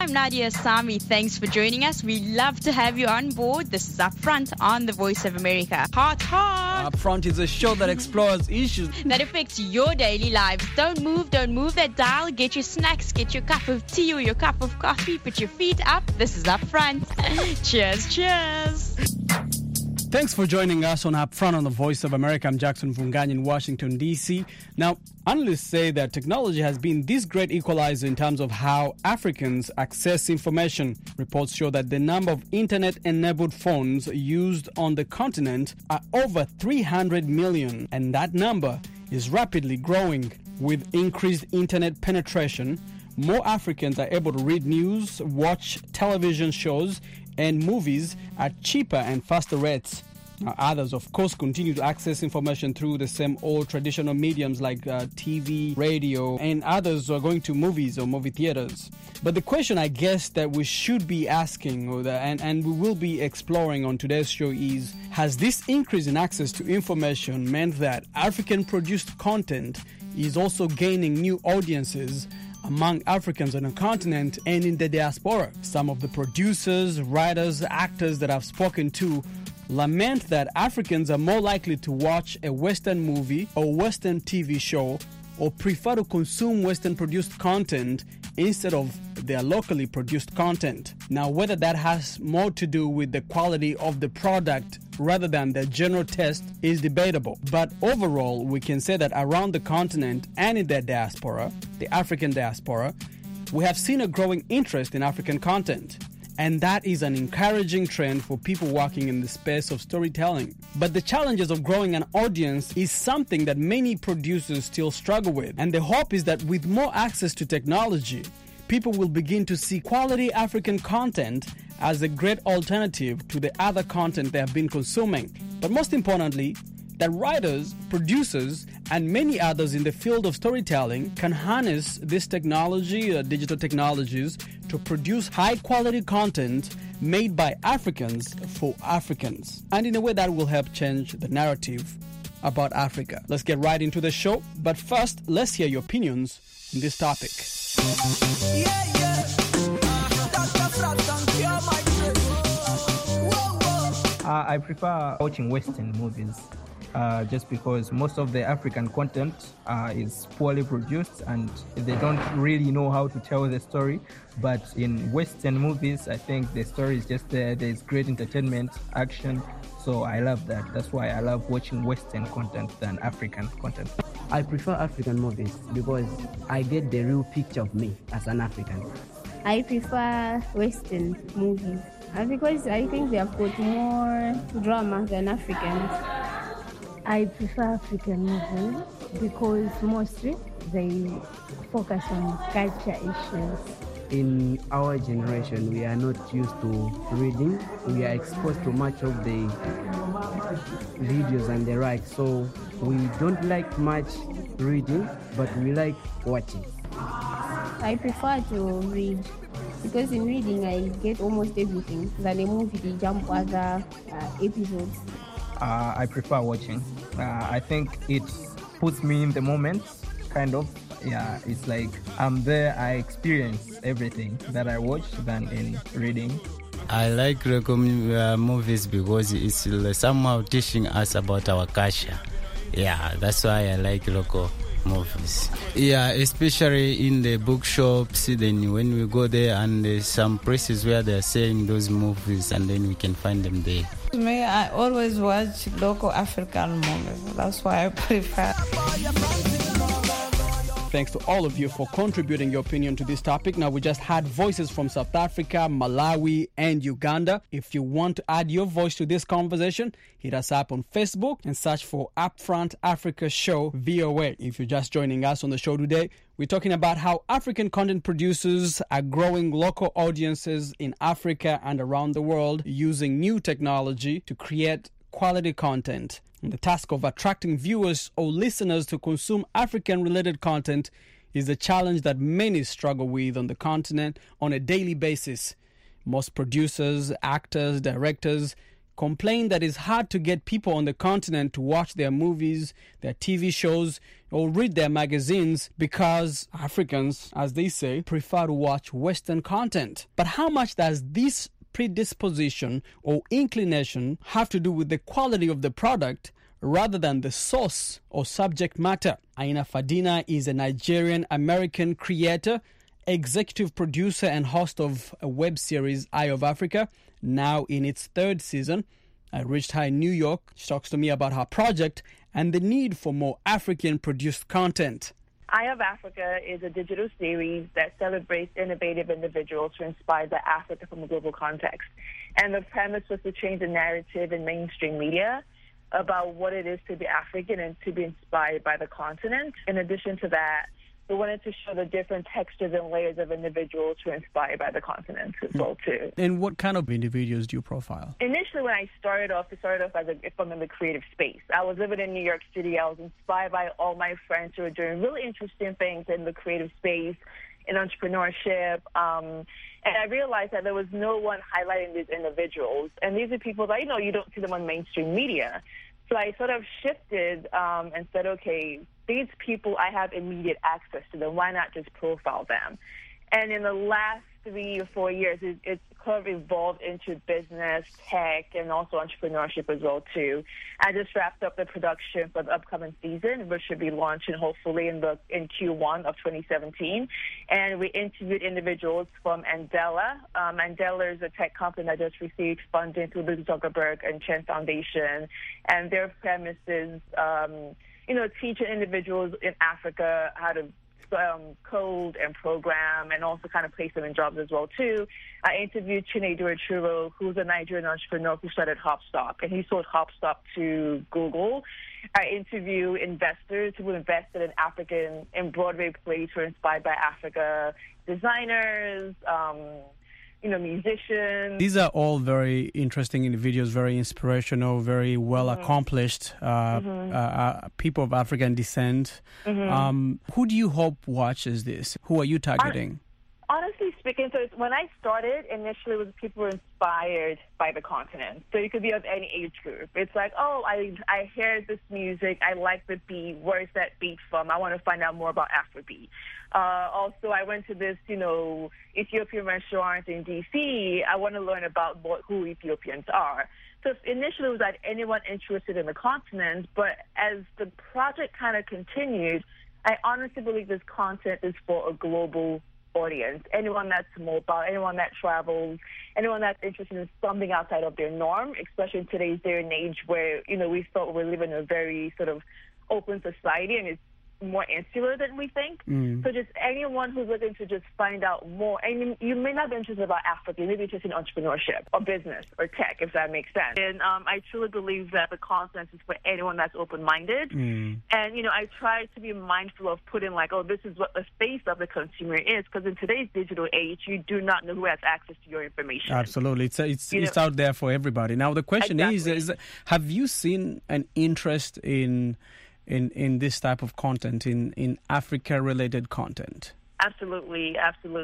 I'm Nadia Sami. Thanks for joining us. We love to have you on board. This is Upfront on the Voice of America. Hot. Upfront is a show that explores issues that affects your daily lives. Don't move that dial. Get your snacks, get your cup of tea or your cup of coffee. Put your feet up. This is Upfront. Cheers. Thanks for joining us on Upfront on the Voice of America. I'm Jackson Vunganyi in Washington, D.C. Now, analysts say that technology has been this great equalizer in terms of how Africans access information. Reports show that the number of internet-enabled phones used on the continent are over 300 million, and that number is rapidly growing. With increased internet penetration, more Africans are able to read news, watch television shows, and movies at cheaper and faster rates. Now, others, of course, continue to access information through the same old traditional mediums like TV, radio, and others are going to movies or movie theaters. But the question, I guess, that we should be asking, and we will be exploring on today's show is, has this increase in access to information meant that African-produced content is also gaining new audiences among Africans on the continent and in the diaspora? Some of the producers, writers, actors that I've spoken to lament that Africans are more likely to watch a Western movie or Western TV show or prefer to consume Western-produced content instead of their locally produced content. Now, whether that has more to do with the quality of the product rather than the general taste is debatable. But overall, we can say that around the continent and in the diaspora, the African diaspora, we have seen a growing interest in African content. And that is an encouraging trend for people working in the space of storytelling. But the challenges of growing an audience is something that many producers still struggle with. And the hope is that with more access to technology, people will begin to see quality African content as a great alternative to the other content they have been consuming. But most importantly, that writers, producers, and many others in the field of storytelling can harness this technology, digital technologies, to produce high-quality content made by Africans for Africans, and in a way that will help change the narrative about Africa. Let's get right into the show, but first, let's hear your opinions on this topic. I prefer watching Western movies. Just because most of the African content is poorly produced and they don't really know how to tell the story. But in Western movies, I think the story is just there. There's great entertainment, action. So I love that. That's why I love watching Western content than African content. I prefer African movies because I get the real picture of me as an African. I prefer Western movies because I think they have got more drama than Africans. I prefer African movies because mostly they focus on culture issues. In our generation, we are not used to reading. We are exposed to much of the videos and the like, so we don't like much reading, but we like watching. I prefer to read because in reading I get almost everything. Than a movie, they jump other episodes. I prefer watching. I think it puts me in the moment, kind of. Yeah, it's like I'm there, I experience everything that I watch than in reading. I like movies because it's somehow teaching us about our culture. Yeah, that's why I like local movies. Yeah, especially in the bookshops, then when we go there and there's some places where they're selling those movies and then we can find them there. Me, I always watch local African movies. That's why I prefer. Thanks to all of you for contributing your opinion to this topic. Now, we just had voices from South Africa, Malawi, and Uganda. If you want to add your voice to this conversation, hit us up on Facebook and search for Upfront Africa Show VOA. If you're just joining us on the show today, we're talking about how African content producers are growing local audiences in Africa and around the world using new technology to create quality content. And the task of attracting viewers or listeners to consume African-related content is a challenge that many struggle with on the continent on a daily basis. Most producers, actors, directors complain that it's hard to get people on the continent to watch their movies, their TV shows, or read their magazines because Africans, as they say, prefer to watch Western content. But how much does this predisposition or inclination have to do with the quality of the product rather than the source or subject matter? Aina Fadina is a Nigerian-American creator, executive producer and host of a web series, Eye of Africa, now in its third season. I reached her in New York. She talks to me about her project and the need for more African-produced content. Eye of Africa is a digital series that celebrates innovative individuals who inspire the Africa from a global context. And the premise was to change the narrative in mainstream media about what it is to be African and to be inspired by the continent. In addition to that, we wanted to show the different textures and layers of individuals who are inspired by the continent as well, too. And what kind of individuals do you profile? Initially, when I started off from in the creative space. I was living in New York City. I was inspired by all my friends who were doing really interesting things in the creative space, in entrepreneurship. And I realized that there was no one highlighting these individuals. And these are people that, you don't see them on mainstream media. So I sort of shifted and said, okay, these people, I have immediate access to them. Why not just profile them? And in the last 3 or 4 years, it's kind of evolved into business, tech, and also entrepreneurship as well, too. I just wrapped up the production for the upcoming season, which should be launching hopefully in Q1 of 2017. And we interviewed individuals from Andela. Andela is a tech company that just received funding through the Zuckerberg and Chen Foundation. And their premise is, teaching individuals in Africa how to code and program and also kind of place them in jobs as well, too. I interviewed Chinedu Achuro, who's a Nigerian entrepreneur who started Hopstop, and he sold Hopstop to Google. I interview investors who invested in African and Broadway plays who are inspired by Africa, designers, musicians. These are all very interesting individuals, very inspirational, very well accomplished people of African descent. Who do you hope watches this? Who are you targeting? Honestly speaking, so when I started, initially it was people who were inspired by the continent. So you could be of any age group. It's like, I hear this music, I like the beat, where's that beat from? I want to find out more about Afrobeat. Also, I went to this, Ethiopian restaurant in D.C. I want to learn about who Ethiopians are. So initially it was like anyone interested in the continent, but as the project kind of continued, I honestly believe this content is for a global audience. Anyone that's mobile, anyone that travels, anyone that's interested in something outside of their norm, especially in today's day and age where, we thought we're living in a very sort of open society and it's more insular than we think. So just anyone who's looking to just find out more, and you may not be interested about Africa, you may be interested in entrepreneurship or business or tech, if that makes sense. And I truly believe that the content is for anyone that's open-minded. And, I try to be mindful of putting this is what the face of the consumer is, because in today's digital age, you do not know who has access to your information. Absolutely. It's out there for everybody. Now, the question is, have you seen an interest in this type of content, in Africa-related content? Absolutely.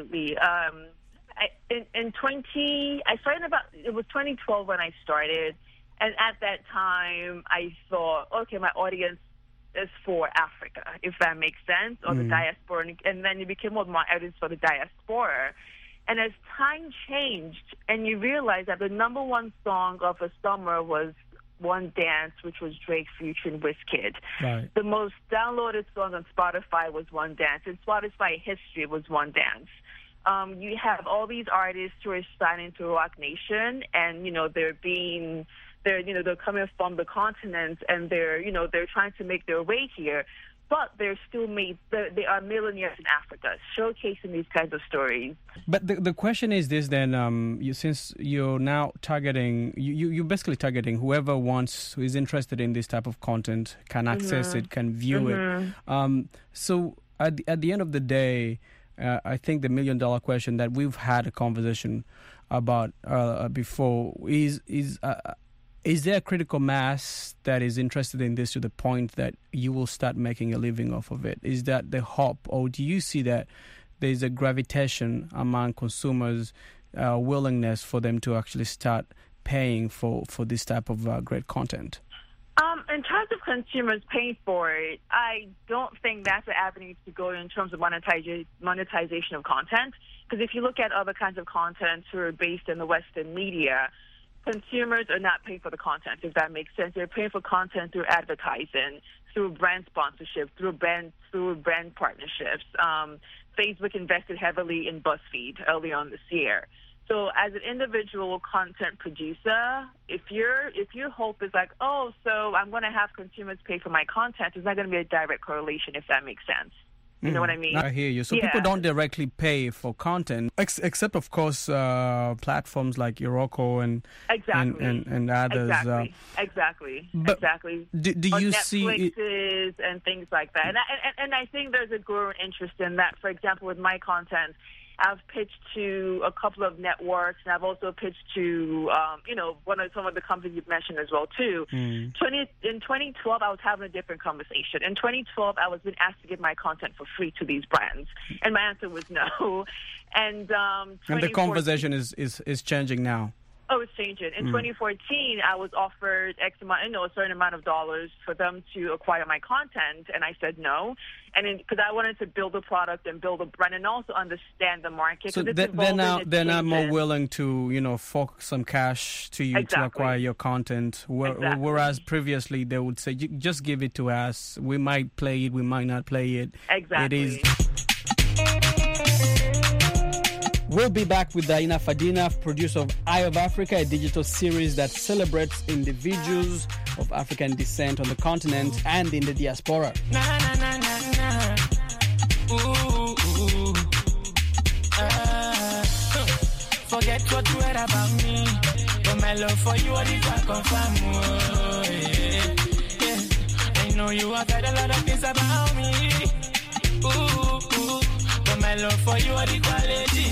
It was 2012 when I started, and at that time I thought, okay, my audience is for Africa, if that makes sense, or the diaspora, and then you became more my audience for the diaspora. And as time changed, and you realize that the number one song of the summer was One Dance, which was Drake featuring Wizkid. Right. The most downloaded song on Spotify was One Dance. In Spotify history was One Dance. You have all these artists who are signing to Rock Nation, and they're coming from the continent, and they're trying to make their way here. But they are millionaires in Africa, showcasing these kinds of stories. But the question is this then, since you're now targeting, you're basically targeting whoever who is interested in this type of content, can access it, can view it. So at the end of the day, I think the $1 million question that we've had a conversation about before is there a critical mass that is interested in this to the point that you will start making a living off of it? Is that the hope, or do you see that there's a gravitation among consumers, willingness for them to actually start paying for this type of great content? In terms of consumers paying for it, I don't think that's the avenue to go in terms of monetization of content. Because if you look at other kinds of content who are based in the Western media, consumers are not paying for the content, if that makes sense. They're paying for content through advertising, through brand sponsorship, through brand partnerships. Facebook invested heavily in BuzzFeed early on this year. So as an individual content producer, if your hope is like, oh, so I'm going to have consumers pay for my content, it's not going to be a direct correlation, if that makes sense. You know what I mean? I hear you. So people don't directly pay for content, except, of course, platforms like Iroko and others. Exactly. Do you see Netflixes and things like that? And I think there's a growing interest in that. For example, with my content, I've pitched to a couple of networks, and I've also pitched to, some of the companies you've mentioned as well, too. In 2012, I was having a different conversation. In 2012, I was being asked to give my content for free to these brands, and my answer was no. And the conversation is changing now. Oh, it's changing. In 2014, I was offered a certain amount of dollars for them to acquire my content, and I said no. And because I wanted to build a product and build a brand, and also understand the market. So they're now more willing to fork some cash to you to acquire your content, whereas previously they would say, just give it to us. We might play it, we might not play it. Exactly. It is. We'll be back with Daina Fadina, producer of Eye of Africa, a digital series that celebrates individuals of African descent on the continent and in the diaspora. Forget what you heard about me, but my love for you, I can't confirm. I know you have heard a lot of things about me. My love for you are the quality.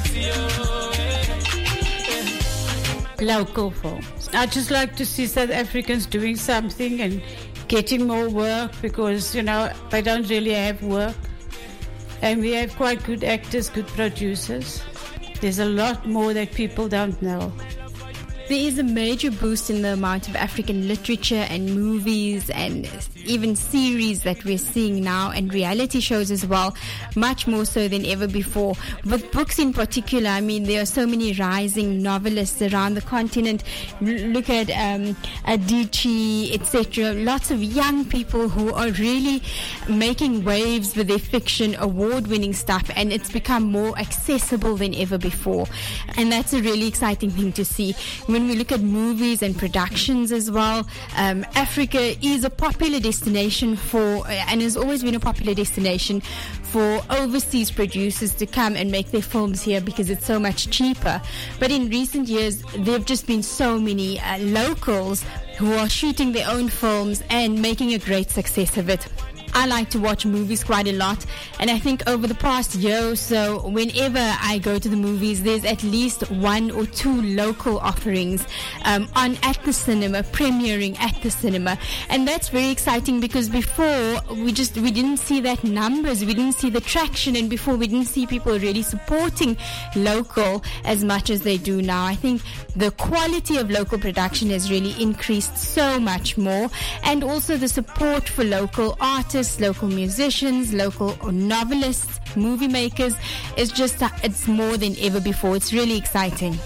Local films. I just like to see South Africans doing something and getting more work because, they don't really have work. And we have quite good actors, good producers. There's a lot more that people don't know. There is a major boost in the amount of African literature and movies and even series that we're seeing now, and reality shows as well, much more so than ever before. With books in particular, there are so many rising novelists around the continent. Look at Adichie, etc. Lots of young people who are really making waves with their fiction, award-winning stuff, and it's become more accessible than ever before. And that's a really exciting thing to see. When we look at movies and productions as well, Africa is a popular destination and has always been a popular destination for overseas producers to come and make their films here because it's so much cheaper. But in recent years, there have just been so many locals who are shooting their own films and making a great success of it. I like to watch movies quite a lot, and I think over the past year or so, whenever I go to the movies, there's at least one or two local offerings on at the cinema, premiering at the cinema, and that's very exciting because before we didn't see that numbers, we didn't see the traction, and before we didn't see people really supporting local as much as they do now. I think the quality of local production has really increased so much more, and also the support for local artists, local musicians, local novelists, movie makers is just, it's more than ever before. It's really exciting.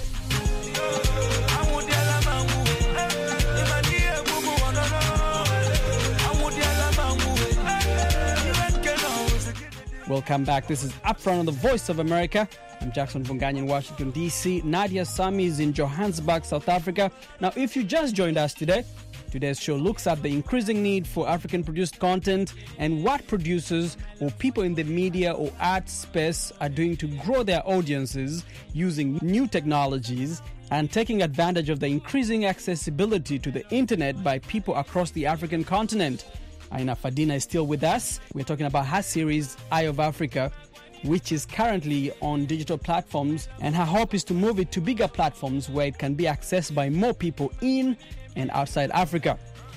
Welcome back. This is Upfront on the Voice of America. I'm Jackson Vunganyi in Washington, D.C. Nadia Sami is in Johannesburg, South Africa. Now, if you just joined us today, today's show looks at the increasing need for African-produced content and what producers or people in the media or art space are doing to grow their audiences using new technologies and taking advantage of the increasing accessibility to the internet by people across the African continent. Aina Fadina is still with us. We're talking about her series, Eye of Africa, which is currently on digital platforms, and her hope is to move it to bigger platforms where it can be accessed by more people in and outside Africa.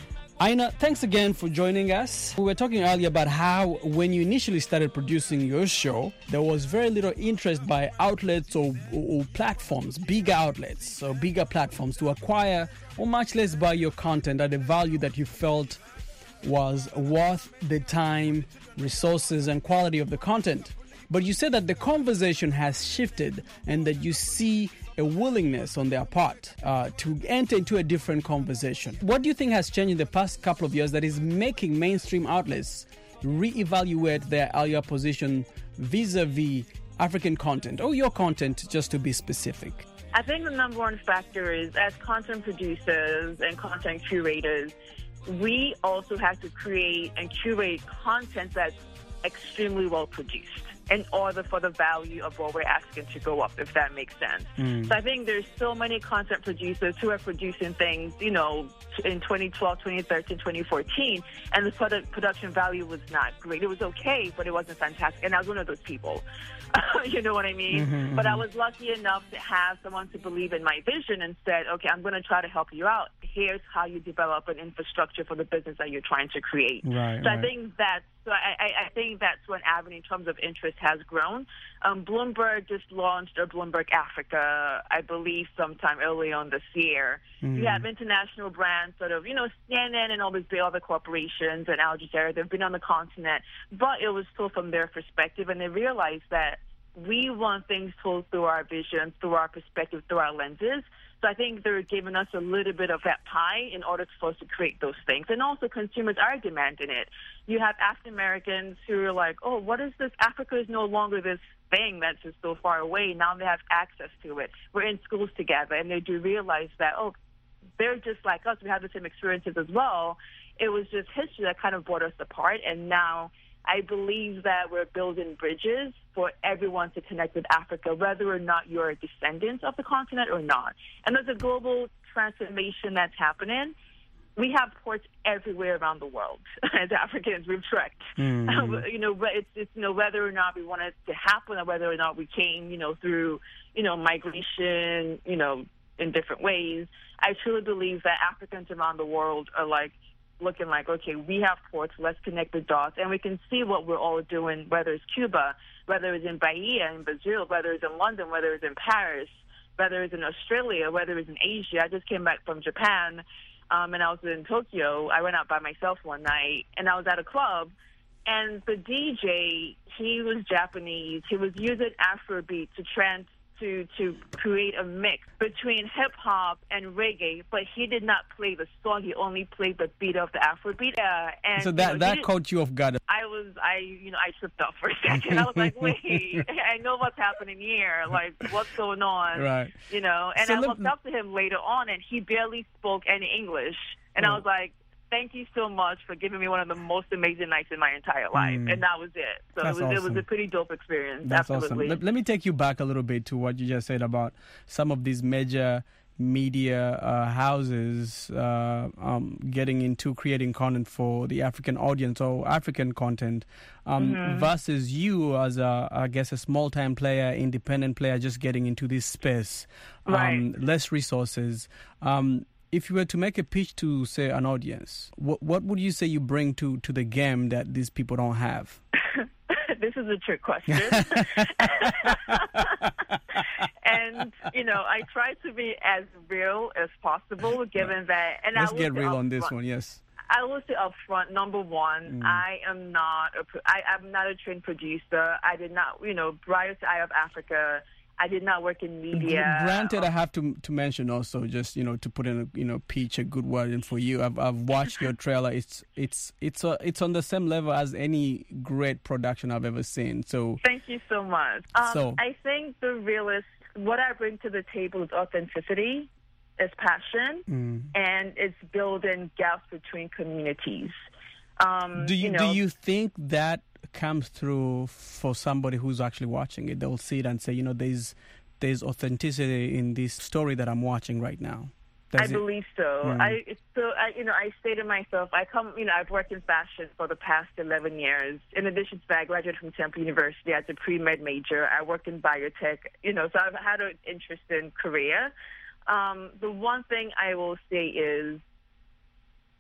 Aina, thanks again for joining us. We were talking earlier about how when you initially started producing your show, there was very little interest by outlets or platforms, bigger outlets or bigger platforms to acquire or much less buy your content at a value that you felt was worth the time, resources, and quality of the content. But you said that the conversation has shifted and that you see a willingness on their part to enter into a different conversation. What do you think has changed in the past couple of years that is making mainstream outlets reevaluate their earlier position vis-a-vis African content, or your content, just to be specific? I think the number one factor is, as content producers and content curators, we also have to create and curate content that's extremely well produced in order for the value of what we're asking to go up, if that makes sense. So I think there's so many content producers who are producing things, in 2012, 2013, 2014, and the production value was not great. It was okay, but it wasn't fantastic. And I was one of those people. You know what I mean? But I was lucky enough to have someone to believe in my vision and said, okay, I'm going to try to help you out. Here's how you develop an infrastructure for the business that you're trying to create. Right. I think I think that's when avenue in terms of interest has grown. Bloomberg just launched a Bloomberg Africa, I believe, sometime early on this year. You have international brands, sort of, CNN and all these big other corporations and Al Jazeera. They've been on the continent, but it was still from their perspective, and they realized that we want things told through our vision, through our perspective, through our lenses. So I think they're giving us a little bit of that pie in order for us to create those things. And also consumers are demanding it. You have African Americans who are like, oh, what is this? Africa is no longer this thing that's just so far away. Now they have access to it. We're in schools together, and they do realize that, oh, they're just like us. We have the same experiences as well. It was just history that kind of brought us apart, and now I believe that we're building bridges for everyone to connect with Africa, whether or not you're a descendant of the continent or not. And there's a global transformation that's happening. We have ports everywhere around the world. As Africans, we've trekked. It's whether or not we want it to happen, or whether or not we came, through, migration, in different ways. I truly believe that Africans around the world are looking like, okay, we have ports, let's connect the dots, and we can see what we're all doing, whether it's Cuba, whether it's in Bahia in Brazil, whether it's in London, whether it's in Paris, whether it's in Australia, whether it's in Asia. I just came back from Japan, and I was in Tokyo. I went out by myself one night, and I was at a club, and the DJ, he was Japanese. He was using Afrobeat to create a mix between hip-hop and reggae, but he did not play the song. He only played the beat of the Afrobeat. And so that caught you off guard. I tripped up for a second. I was like, wait, I know what's happening here. Like, what's going on? Right. And so I looked up to him later on, and he barely spoke any English. And I was like, thank you so much for giving me one of the most amazing nights in my entire life. And that was it. So it was a pretty dope experience. That's absolutely. Awesome. Let me take you back a little bit to what you just said about some of these major media houses getting into creating content for the African audience or African content versus you as a small-time player, independent player, just getting into this space, less resources. If you were to make a pitch to, say, an audience, what would you say you bring to the game that these people don't have? This is a trick question. And, I try to be as real as possible, given that... And let's get real on this one, yes. I will say up front, number one, I'm not a trained producer. I did not, prior to Eye of Africa, I did not work in media. Granted, I have to mention also, just to put in pitch a good word in for you. I've watched your trailer. It's on the same level as any great production I've ever seen. So thank you so much. I think what I bring to the table is authenticity, is passion, and it's building gaps between communities. Do you think that comes through for somebody who's actually watching it? They'll see it and say, there's authenticity in this story that I'm watching right now. I believe so. I say to myself, I've worked in fashion for the past 11 years. In addition to that, I graduated from Temple University as a pre-med major. I worked in biotech, so I've had an interesting career. The one thing I will say is,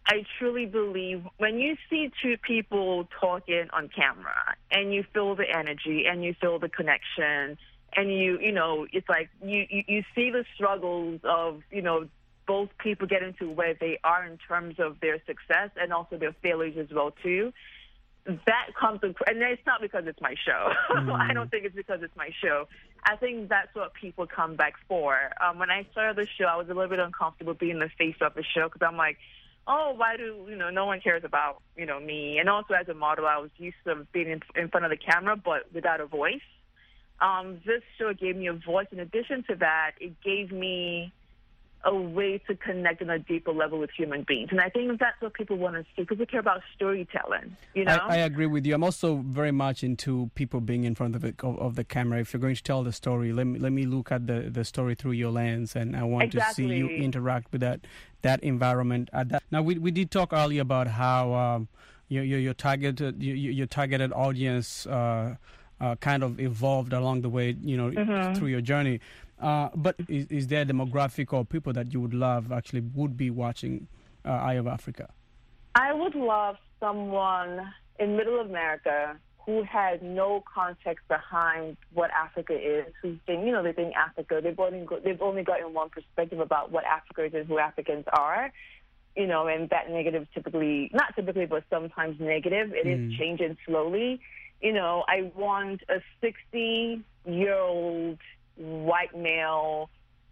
I truly believe when you see two people talking on camera and you feel the energy and you feel the connection and you know, it's like you see the struggles of, you know, both people getting to where they are in terms of their success and also their failures as well, too. That comes, and it's not because it's my show. I don't think it's because it's my show. I think that's what people come back for. When I started the show, I was a little bit uncomfortable being the face of the show because I'm like, oh, why do, you know, no one cares about, you know, me. And also as a model, I was used to being in front of the camera, but without a voice. This show gave me a voice. In addition to that, it gave me a way to connect on a deeper level with human beings. And I think that's what people want to see because they care about storytelling, you know? I agree with you. I'm also very much into people being in front of the camera. If you're going to tell the story, let me look at the story through your lens, and I want to see you interact with that environment. Now, we did talk earlier about how your targeted audience kind of evolved along the way, you know, through your journey. But is there a demographic or people that you would love would be watching Eye of Africa? I would love someone in Middle America who has no context behind what Africa is, who's been, you know, they think Africa, they've only gotten one perspective about what Africa is and who Africans are, you know, and that negative not typically, but sometimes negative. It is changing slowly. You know, I want a 60-year-old white male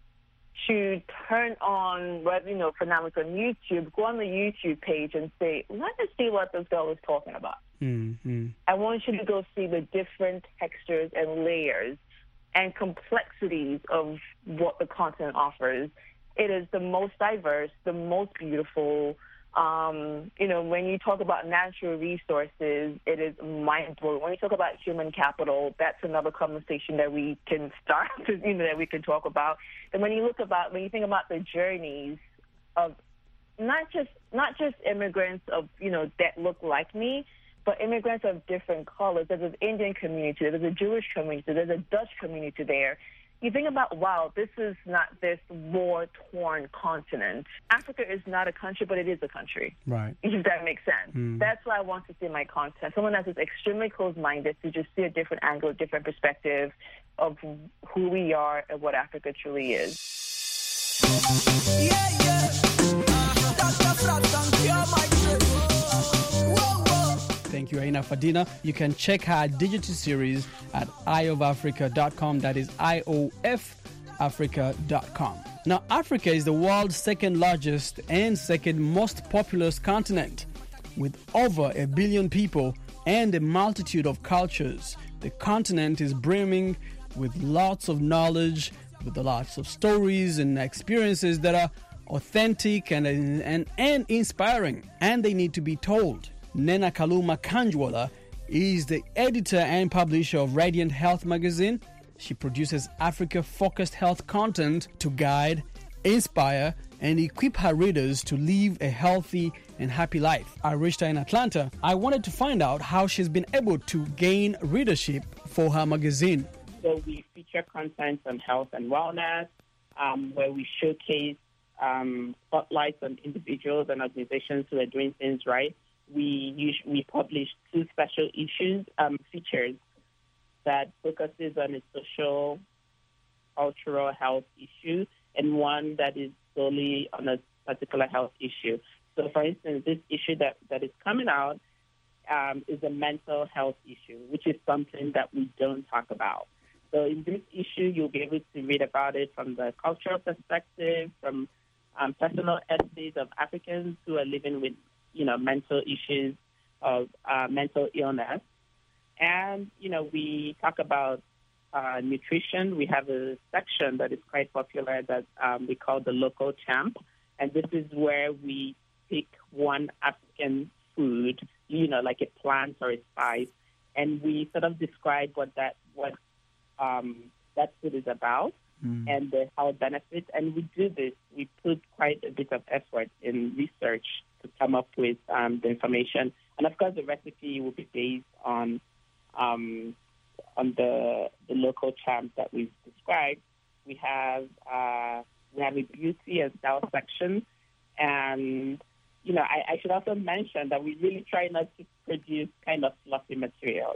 to turn on, you know, for now it's on YouTube, go on the YouTube page and say, let us see what this girl is talking about. I want you to go see the different textures and layers and complexities of what the content offers. It is the most diverse, the most beautiful. You know, when you talk about natural resources, it is mind-blowing. When you talk about human capital, that's another conversation that we can start, you know, that we can talk about. And when you think about the journeys of not just immigrants of, you know, that look like me, but immigrants of different colors. There's an Indian community, there's a Jewish community, there's a Dutch community there. You think about, wow, this is not this war-torn continent. Africa is not a country, but it is a country. Right. If that makes sense. That's why I want to see my content. Someone that is extremely closed-minded to just see a different angle, a different perspective of who we are and what Africa truly is. Thank you, Aina Fadina. You can check her digital series at eyeofafrica.com. That is IOFAfrica.com. Now, Africa is the world's second largest and second most populous continent. With over 1 billion people and a multitude of cultures, the continent is brimming with lots of knowledge, with lots of stories and experiences that are authentic and inspiring, and they need to be told. Nena Kaluma Kanjwala is the editor and publisher of Radiant Health magazine. She produces Africa-focused health content to guide, inspire, and equip her readers to live a healthy and happy life. I reached her in Atlanta. I wanted to find out how she's been able to gain readership for her magazine. So we feature content on health and wellness, where we showcase spotlights on individuals and organizations who are doing things right. We publish 2 special issues, features that focuses on a social, cultural health issue, and one that is solely on a particular health issue. So, for instance, this issue that is coming out is a mental health issue, which is something that we don't talk about. So in this issue, you'll be able to read about it from the cultural perspective, from personal essays of Africans who are living with, you know, mental issues of mental illness. And, you know, we talk about nutrition. We have a section that is quite popular that we call the Local Champ. And this is where we pick one African food, you know, like a plant or a spice, and we sort of describe what that food is about and how it benefits. And we do this. We put quite a bit of effort in research to come up with the information. And, of course, the recipe will be based on the local champ that we've described. We have a beauty and style section, and I should also mention that we really try not to produce kind of fluffy material.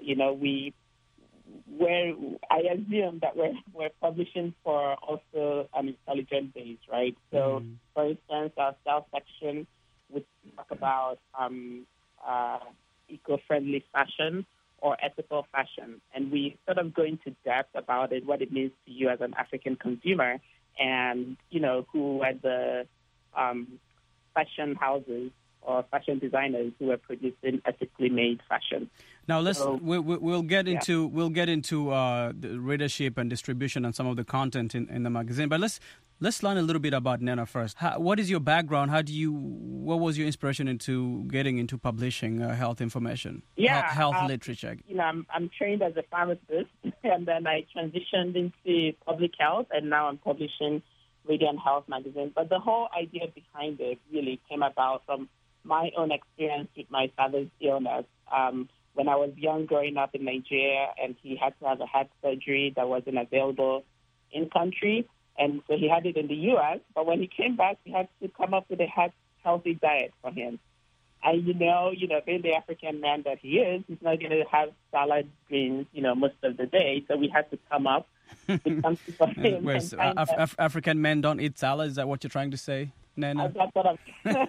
I assume that we're publishing for also an intelligent base, right? So, for instance, our style section would talk about eco-friendly fashion or ethical fashion, and we sort of go into depth about it, what it means to you as an African consumer, and who are the fashion houses or fashion designers who are producing ethically made fashion. Now we'll get into the readership and distribution and some of the content in the magazine, but let's learn a little bit about Nena first. What is your background? What was your inspiration into getting into publishing health information? Health literature. I'm trained as a pharmacist, and then I transitioned into public health, and now I'm publishing Radiant Health magazine. But the whole idea behind it really came about from my own experience with my father's illness. When I was young, growing up in Nigeria, and he had to have a heart surgery that wasn't available in country, and so he had it in the U.S. But when he came back, we had to come up with a healthy diet for him. And being the African man that he is, he's not going to have salad greens, most of the day. So we had to come up with something for him. African men don't eat salad? Is that what you're trying to say, Nena? That's what I'm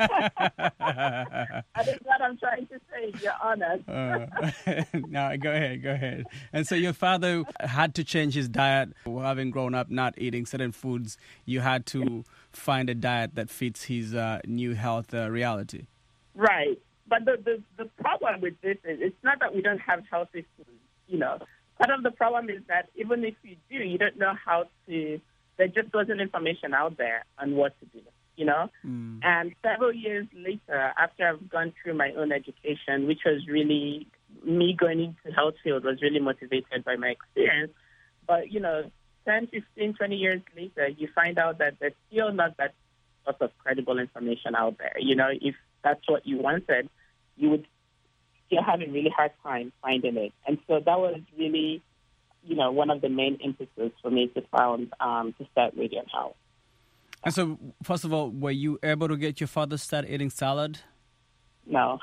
that is what I'm trying to say, Your Honor. No, go ahead. And so your father had to change his diet. Having grown up not eating certain foods, you had to find a diet that fits his new health reality. Right. But the problem with this is it's not that we don't have healthy food, Part of the problem is that even if you do, you don't know how to, there just wasn't information out there on what to do, And several years later, after I've gone through my own education, which was really, me going into health field was really motivated by my experience. But, 10, 15, 20 years later, you find out that there's still not that sort of credible information out there. If that's what you wanted, you would still have a really hard time finding it. And so that was really, one of the main impetus for me to start Radiant Health. And so, first of all, were you able to get your father to start eating salad? No.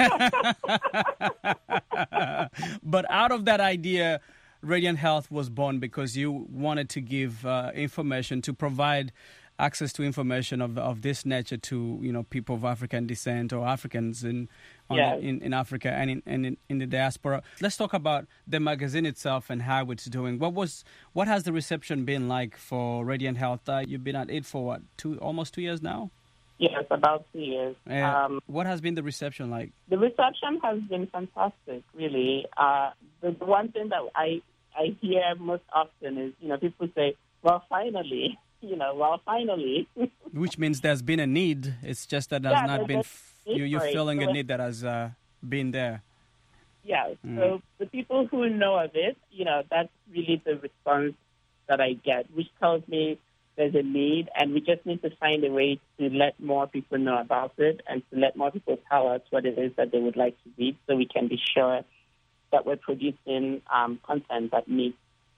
But out of that idea, Radiant Health was born because you wanted to give information, to provide access to information of this nature to people of African descent or Africans in Africa and in the diaspora. Let's talk about the magazine itself and how it's doing. What has the reception been like for Radiant Health? You've been at it for almost 2 years now? Yes, about 2 years. What has been the reception like? The reception has been fantastic, really. The one thing that I hear most often is, people say, well, finally. Finally. Which means there's been a need. It's just that there's not been. You're feeling a need that has been there. Yeah. So the people who know of it, that's really the response that I get, which tells me there's a need, and we just need to find a way to let more people know about it and to let more people tell us what it is that they would like to read, so we can be sure that we're producing content that meets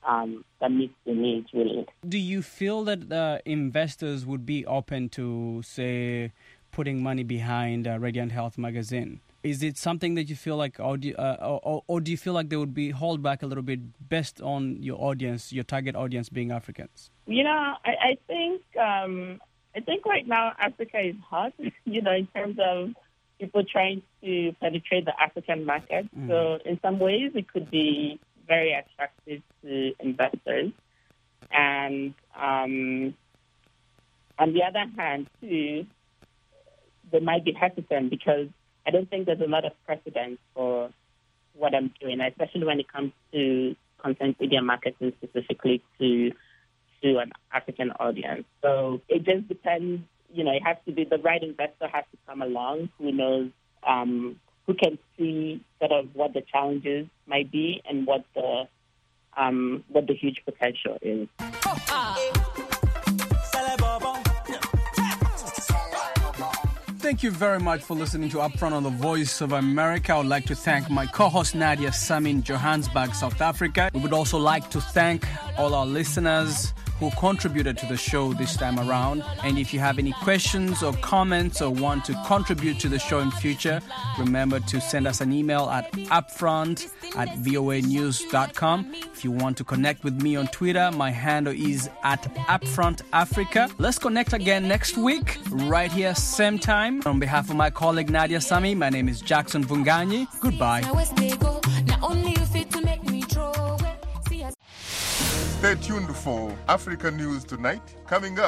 the needs, really. Do you feel that investors would be open to, say, putting money behind Radiant Health magazine? Is it something that you feel like, or do you feel like they would be hold back a little bit based on your audience, your target audience being Africans? I think right now Africa is hot, in terms of people trying to penetrate the African market. So in some ways it could be very attractive to investors. And on the other hand, too, they might be hesitant because I don't think there's a lot of precedent for what I'm doing, especially when it comes to content media marketing specifically to an African audience. So it just depends, it has to be the right investor has to come along who knows, who can see sort of what the challenges might be and what the huge potential is. Thank you very much for listening to Upfront on the Voice of America. I would like to thank my co-host Nadia Sami in Johannesburg, South Africa. We would also like to thank all our listeners who contributed to the show this time around. And if you have any questions or comments or want to contribute to the show in future, remember to send us an email at upfront@voanews.com. If you want to connect with me on Twitter, my handle is @upfrontafrica. Let's connect again next week, right here, same time. On behalf of my colleague Nadia Sami, my name is Jackson Vunganyi. Goodbye. Stay tuned for Africa News Tonight, coming up.